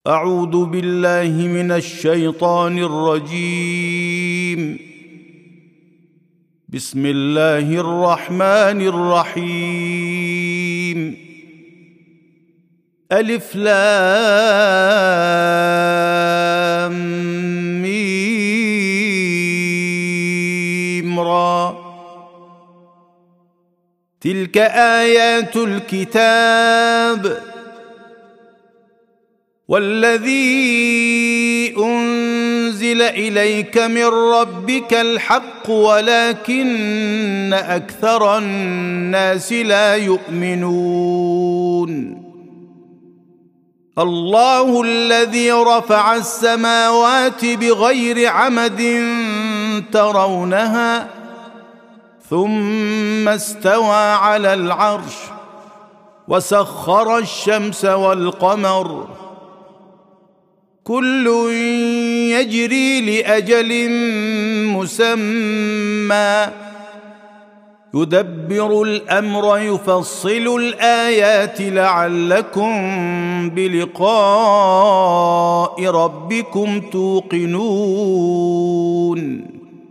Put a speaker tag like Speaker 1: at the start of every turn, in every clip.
Speaker 1: أعوذ بالله من الشيطان الرجيم. بسم الله الرحمن الرحيم. ألف لام ميم را. تلك آيات الكتاب والذي أنزل إليك من ربك الحق ولكن أكثر الناس لا يؤمنون. الله الذي رفع السماوات بغير عمد ترونها ثم استوى على العرش وسخر الشمس والقمر كل يجري لأجل مسمى يدبر الأمر يفصل الآيات لعلكم بلقاء ربكم توقنون.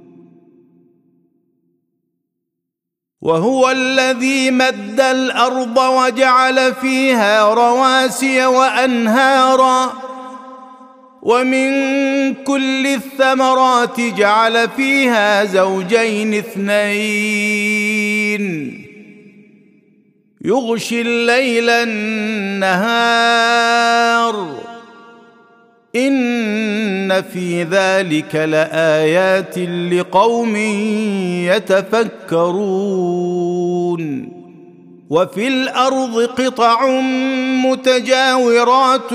Speaker 1: وهو الذي مد الأرض وجعل فيها رواسي وأنهارا ومن كل الثمرات جعل فيها زوجين اثنين يغشي الليل النهار إن في ذلك لآيات لقوم يتفكرون. وفي الأرض قطع متجاورات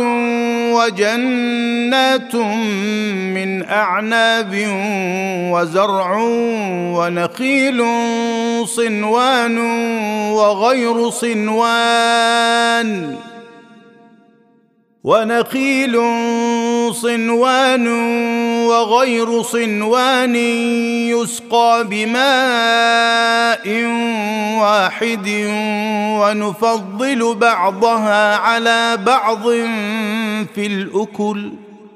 Speaker 1: وجنات من أعناب وزرع ونخيل صنوان وغير صنوان يسقى بماء واحد ونفضل بعضها على بعض في الأكل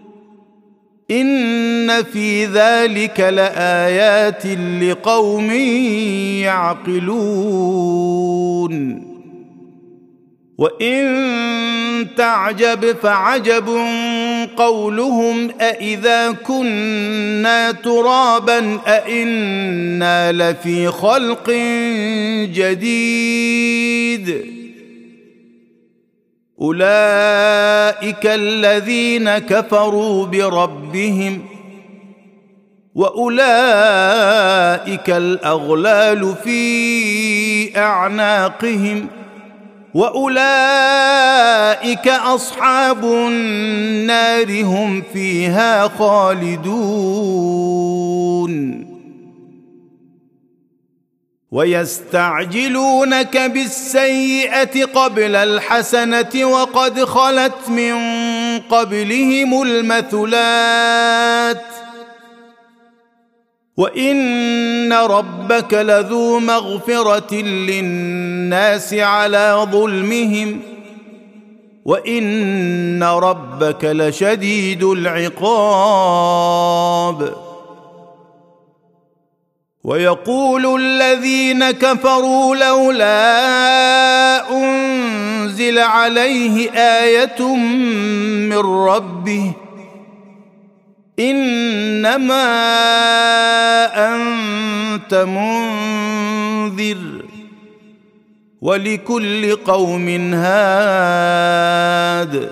Speaker 1: إن في ذلك لآيات لقوم يعقلون. وإن تعجب فعجب قولهم أإذا كنا ترابا أإنا لفي خلق جديد. أولئك الذين كفروا بربهم وأولئك الأغلال في أعناقهم وأولئك أصحاب النار هم فيها خالدون. ويستعجلونك بالسيئة قبل الحسنة وقد خلت من قبلهم المثلات وإن ربك لذو مغفرة للناس على ظلمهم وإن ربك لشديد العقاب. ويقول الذين كفروا لولا أنزل عليه آية من ربه إنما أنت منذر ولكل قوم هاد.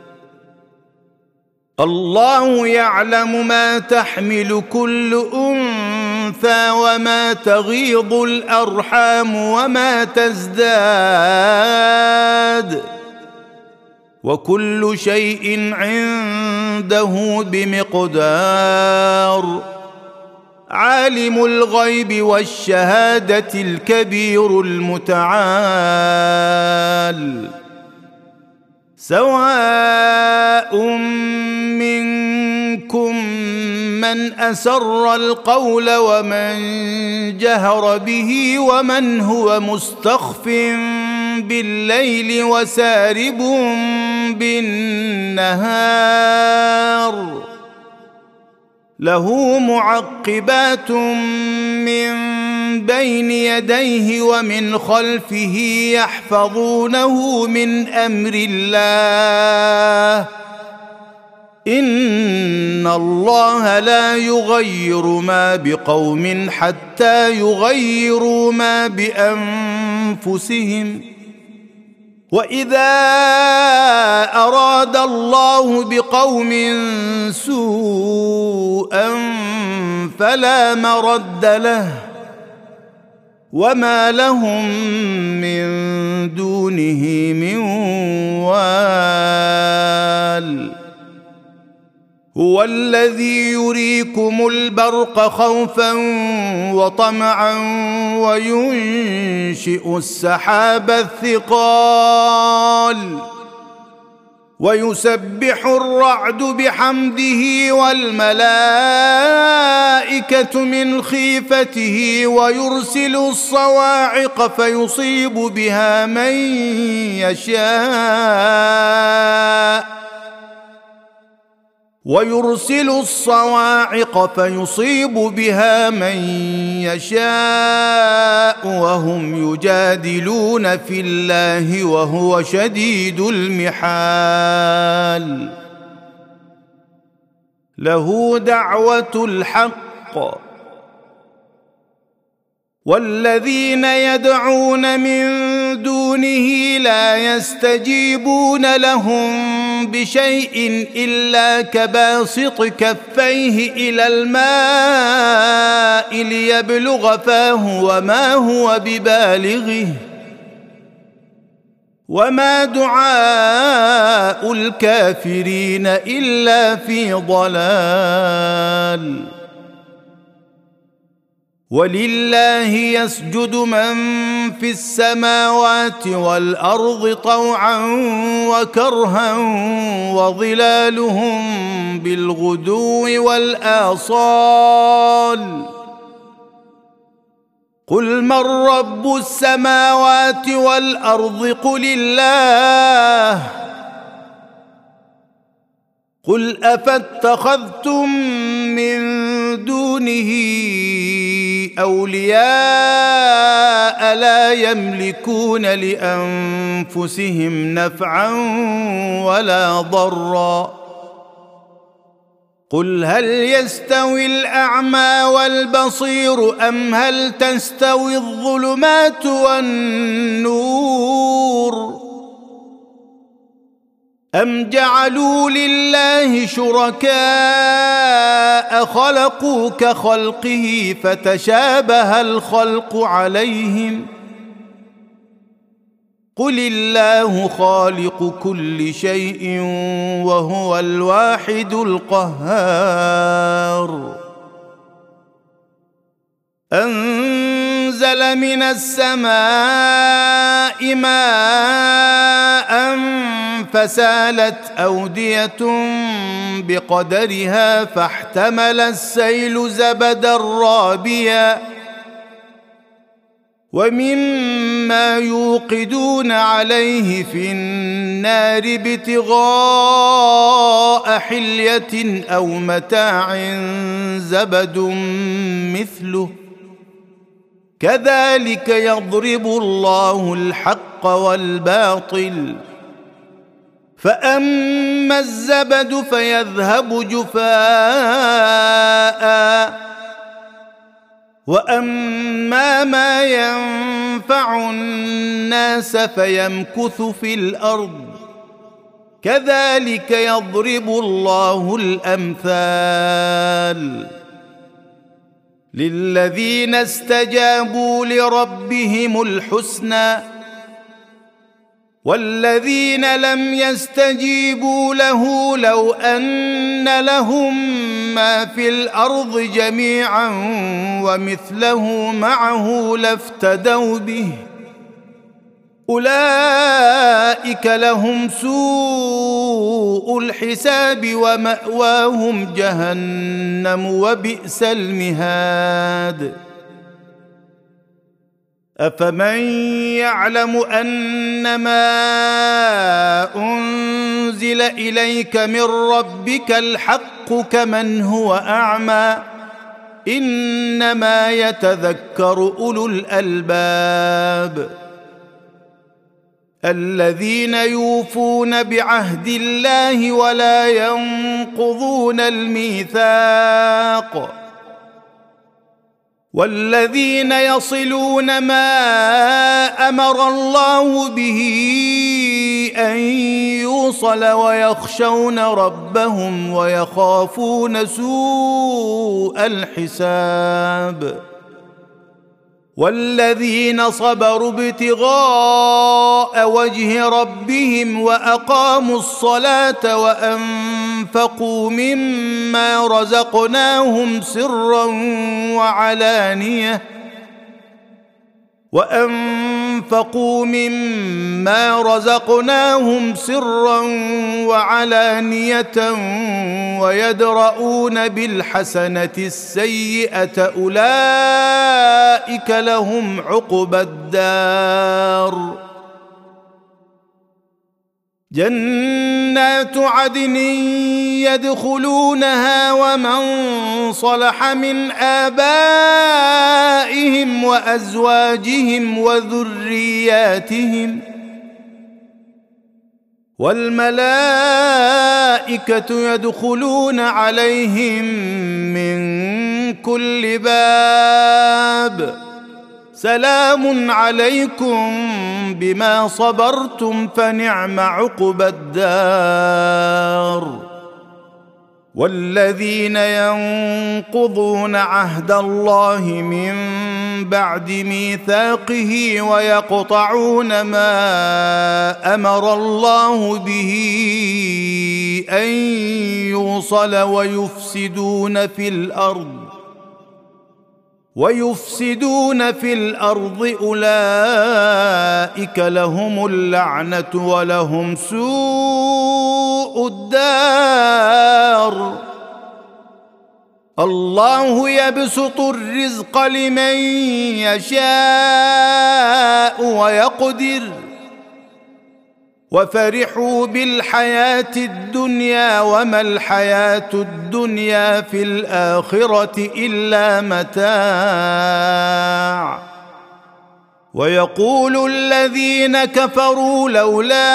Speaker 1: الله يعلم ما تحمل كل أنثى وما تغيض الأرحام وما تزداد وكل شيء عنده بمقدار. عالم الغيب والشهادة الكبير المتعال. سواء منكم من أسر القول ومن جهر به ومن هو مستخف بالليل وسارب بالنهار له معقبات من بين يديه ومن خلفه يحفظونه من أمر الله إن الله لا يغير ما بقوم حتى يغيروا ما بأنفسهم وإذا أراد الله بقوم سوءا فلا مرد له وما لهم من دونه من وال هو الذي يريكم البرق خوفا وطمعا وينشئ السحاب الثقال ويسبح الرعد بحمده والملائكة من خيفته ويرسل الصواعق فيصيب بها من يشاء وهم يجادلون في الله وهو شديد المحال له دعوة الحق والذين يدعون من دونه لا يستجيبون لهم بشيء إلا كباسط كفيه إلى الماء ليبلغ فاه وما هو ببالغه وما دعاء الكافرين إلا في ضلال ولله يسجد من في السماوات والأرض طوعا وكرها وظلالهم بالغدو والآصال قل من رب السماوات والأرض قل الله قل أفاتخذتم من دونه أولياء لا يملكون لأنفسهم نفعا ولا ضرا قل هل يستوي الأعمى والبصير أم هل تستوي الظلمات والنور أم جعلوا لله شركاء خلقوا كخلقه فتشابه الخلق عليهم قل الله خالق كل شيء وهو الواحد القهار أنزل من السماء ماء فسالت أودية بقدرها فاحتمل السيل زبدا رابيا ومما يوقدون عليه في النار ابتغاء حلية أو متاع زبد مثله كذلك يضرب الله الحق والباطل فأما الزبد فيذهب جفاء وأما ما ينفع الناس فيمكث في الأرض كذلك يضرب الله الأمثال للذين استجابوا لربهم الحسنى والذين لم يستجيبوا له لو أن لهم ما في الأرض جميعا ومثله معه لافتدوا به أولئك لهم سوء الحساب ومأواهم جهنم وبئس المهاد أفمن يعلم أنما أنزل إليك من ربك الحق كمن هو أعمى إنما يتذكر أولو الألباب الذين يوفون بعهد الله ولا ينقضون الميثاق والذين يصلون ما أمر الله به أن يوصل ويخشون ربهم ويخافون سوء الحساب والذين صبروا ابتغاء وجه ربهم وأقاموا الصلاة وأنفقوا مما رزقناهم سرا وعلانية ويدرؤون بالحسنة السيئة أولئك لهم عقبى الدار جنات عدن يدخلونها ومن صلح من آبائهم وأزواجهم وذرياتهم والملائكة يدخلون عليهم من كل باب سلام عليكم بما صبرتم فنعم عقبى الدار والذين ينقضون عهد الله من بعد ميثاقه ويقطعون ما أمر الله به أن يوصل ويفسدون في الأرض أولئك لهم اللعنة ولهم سوء الدار الله يبسط الرزق لمن يشاء ويقدر وفرحوا بالحياة الدنيا وما الحياة الدنيا في الآخرة إلا متاع ويقول الذين كفروا لولا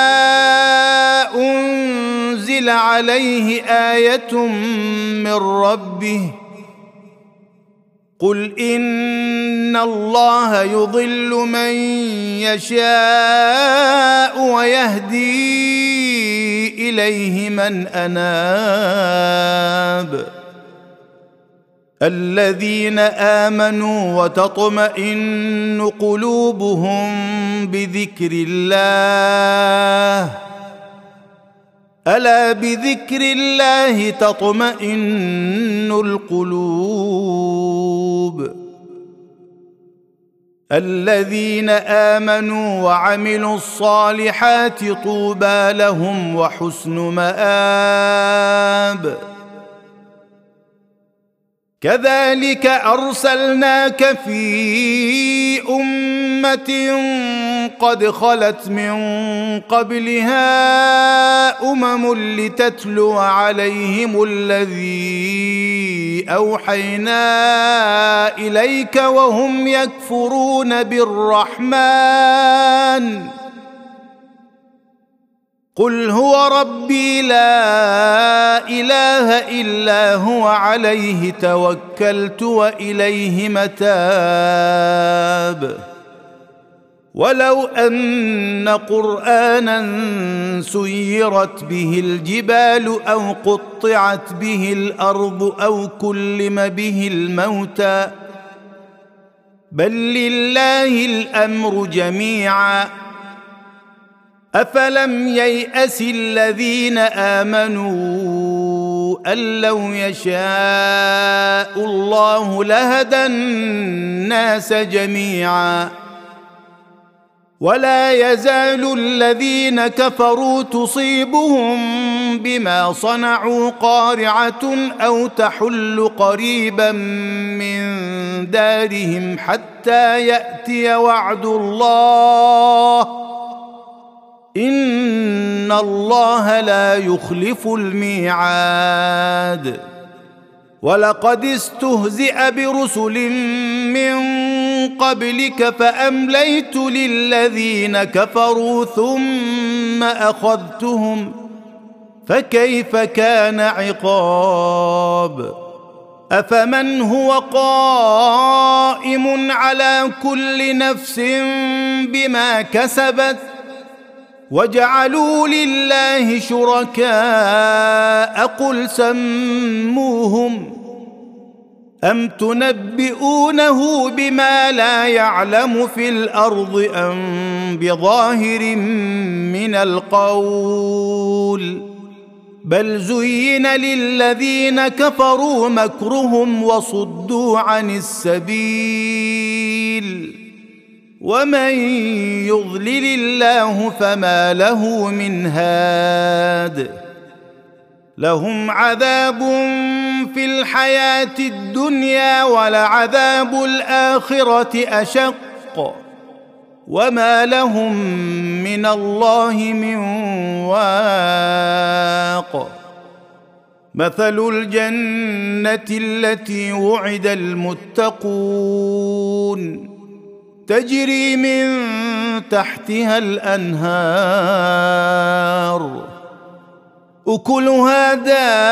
Speaker 1: أنزل عليه آية من ربه قل إن الله يضل من يشاء ويهدي إليه من أناب الذين آمنوا وتطمئن قلوبهم بذكر الله ألا بذكر الله تطمئن القلوب الذين آمنوا وعملوا الصالحات طوبى لهم وحسن مآب كذلك أرسلناك في أمة قد خلت من قبلها لتتلو عليهم الذي أوحينا إليك وهم يكفرون بالرحمن قل هو ربي لا إله إلا هو عليه توكلت وإليه متاب ولو أن قرآنا سيرت به الجبال أو قطعت به الأرض أو كلم به الموتى بل لله الأمر جميعا أفلم ييأس الذين آمنوا أن لو يشاء الله لهدى الناس جميعا ولا يزال الذين كفروا تصيبهم بما صنعوا قارعة أو تحل قريبا من دارهم حتى يأتي وعد الله إن الله لا يخلف الميعاد ولقد استهزئ برسل من قبلك فأمليت للذين كفروا ثم أخذتهم فكيف كان عقاب أفمن هو قائم على كل نفس بما كسبت وجعلوا لله شركاء قل سموهم أم تنبئونه بما لا يعلم في الأرض أم بظاهر من القول بل زين للذين كفروا مكرهم وصدوا عن السبيل ومن يضلل الله فما له من هاد لهم عذاب في الحياة الدنيا ولعذاب الآخرة أشق وما لهم من الله من واق مثل الجنة التي وعد المتقون تجري من تحتها الأنهار أكلها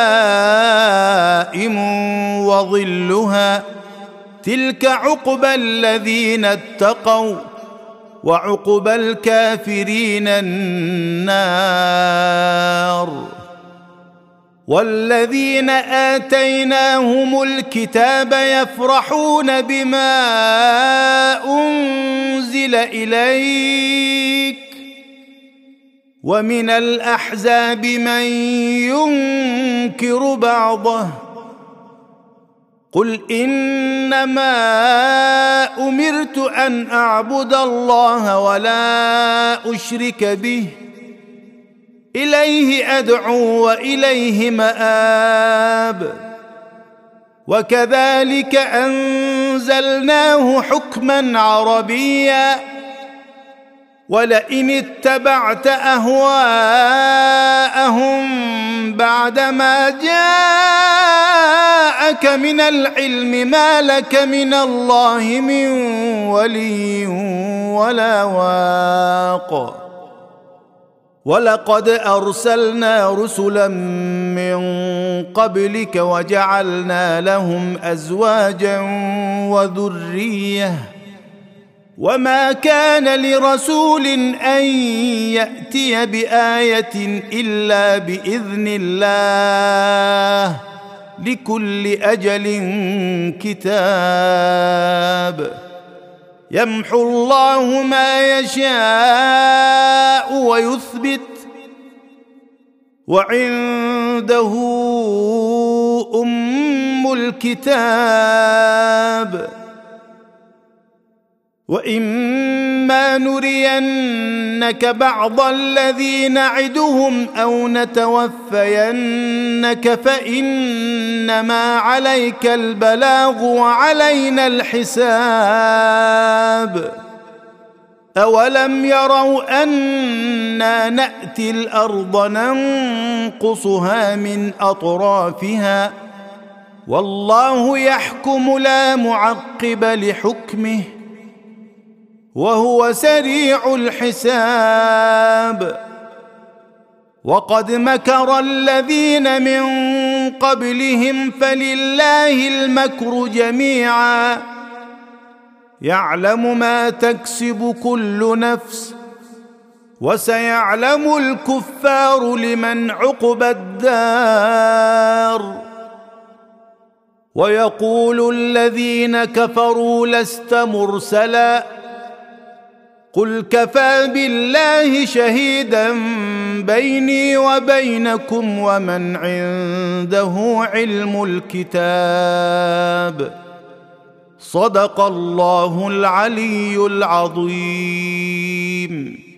Speaker 1: دائم وظلها تلك عقبى الذين اتقوا وعقبى الكافرين النار والذين آتيناهم الكتاب يفرحون بما أنزل إليك ومن الأحزاب من ينكر بعضه قل إنما أمرت أن أعبد الله ولا أشرك به إليه أدعو وإليه مآب وكذلك أنزلناه حكما عربيا ولئن اتبعت أهواءهم بعدما جاءك من العلم ما لك من الله من ولي ولا واق ولقد أرسلنا رسلا من قبلك وجعلنا لهم أزواجا وذرية وما كان لرسول أن يأتي بآية إلا بإذن الله لكل أجل كتاب يمحو الله ما يشاء ويثبت وعنده أم الكتاب وإما نرينك بعض الذي نعدهم أو نتوفينك فإنما عليك البلاغ وعلينا الحساب أولم يروا أنا نأتي الأرض ننقصها من أطرافها والله يحكم لا معقب لحكمه وهو سريع الحساب وقد مكر الذين من قبلهم فلله المكر جميعا يعلم ما تكسب كل نفس وسيعلم الكفار لمن عقبى الدار ويقول الذين كفروا لست مرسلا قل كفى بالله شهيدا بيني وبينكم ومن عنده علم الكتاب صدق الله العلي العظيم.